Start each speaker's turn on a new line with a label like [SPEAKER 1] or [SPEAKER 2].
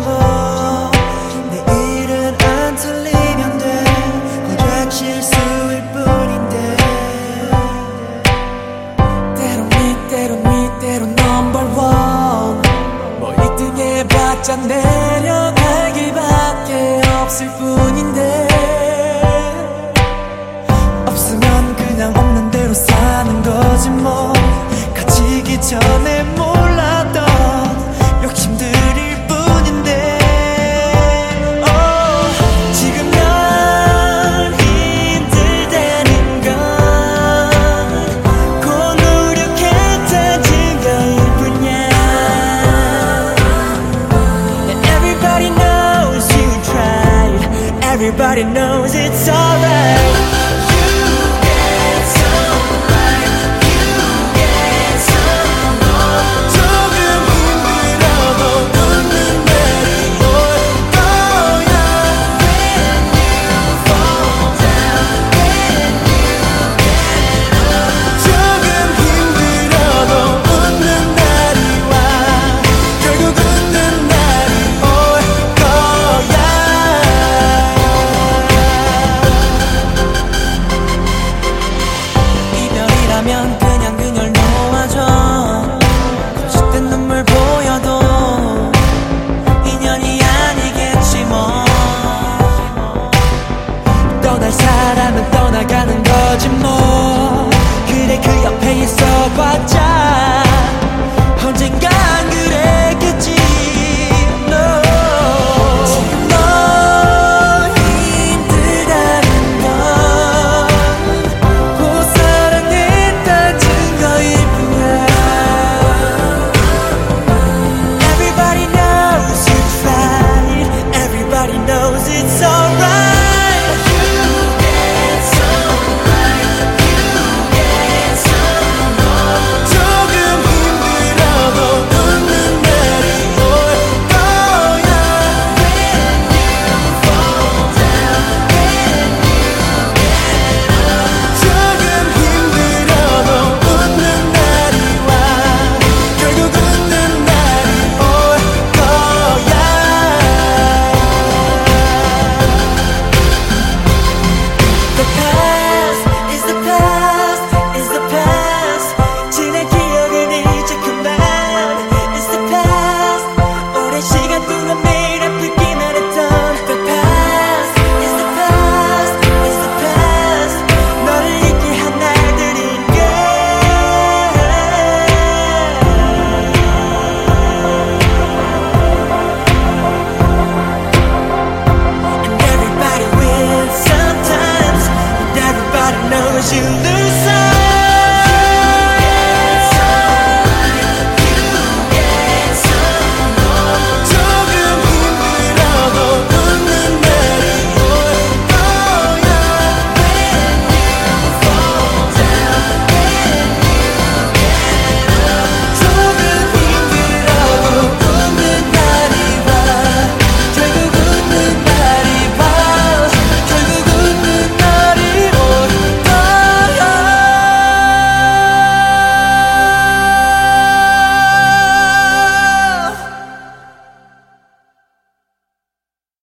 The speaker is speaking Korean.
[SPEAKER 1] 내일은 안 틀리면 돼. 고작 실수일 뿐인데.
[SPEAKER 2] 때론 넘버 원. 뭐 1등 해봤자 내려갈 길밖에 없을 뿐인데.
[SPEAKER 1] 없으면 그냥 없는 대로 사는 거지 뭐. 갇히기 전에 몰랐던 욕심들일 뿐인데. 지금 널 힘들다는 건 곧 노력했던 증거일 뿐이야. And everybody knows you tried. Everybody knows